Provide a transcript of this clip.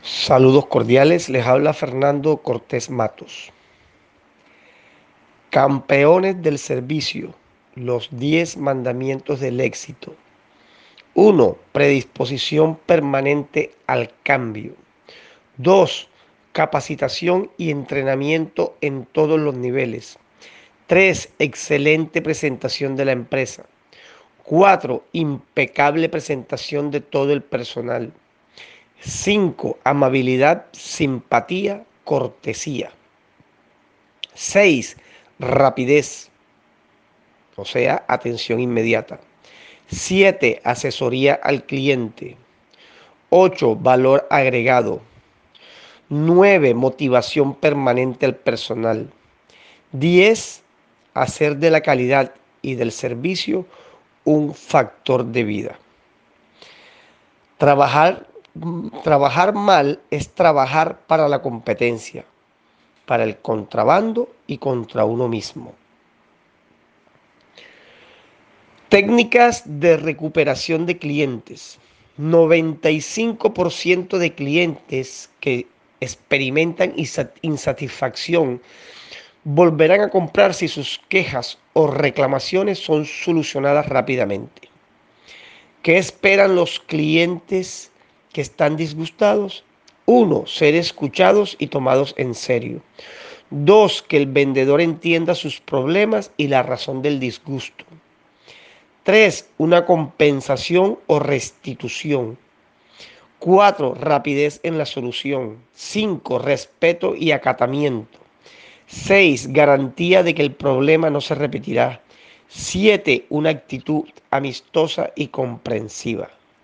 Saludos cordiales, les habla Fernando Cortés Matos. Campeones del servicio, los 10 mandamientos del éxito. 1. Predisposición permanente al cambio. 2. Capacitación y entrenamiento en todos los niveles. 3. Excelente presentación de la empresa. 4. Impecable presentación de todo el personal. 5. Amabilidad, simpatía, cortesía. 6. Rapidez, o sea, atención inmediata. 7. Asesoría al cliente. 8. Valor agregado. 9. Motivación permanente al personal. 10. Hacer de la calidad y del servicio un factor de vida. Trabajar mal es trabajar para la competencia, para el contrabando y contra uno mismo. Técnicas de recuperación de clientes. 95% de clientes que experimentan insatisfacción volverán a comprar si sus quejas o reclamaciones son solucionadas rápidamente. ¿Qué esperan los clientes que están disgustados? 1. Ser escuchados y tomados en serio. 2. Que el vendedor entienda sus problemas y la razón del disgusto. 3. Una compensación o restitución. 4. Rapidez en la solución. 5. Respeto y acatamiento. 6. Garantía de que el problema no se repetirá. 7. Una actitud amistosa y comprensiva.